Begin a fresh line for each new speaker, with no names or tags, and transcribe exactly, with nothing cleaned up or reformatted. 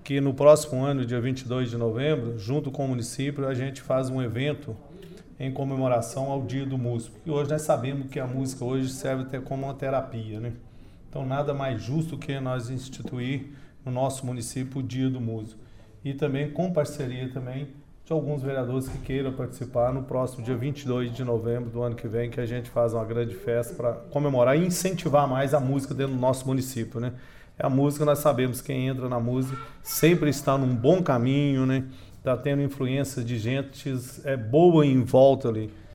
que no próximo ano, dia vinte e dois de novembro, junto com o município, a gente faz um evento em comemoração ao Dia do Músico. E hoje nós sabemos que a música hoje serve até como uma terapia, né? Então nada mais justo que nós instituir no nosso município o Dia do Músico. E também com parceria também de alguns vereadores que queiram participar no próximo dia vinte e dois de novembro do ano que vem, que a gente faz uma grande festa para comemorar e incentivar mais a música dentro do nosso município, né? A música, nós sabemos, quem entra na música sempre está num bom caminho, né? Está tendo influência de gente é, boa em volta ali.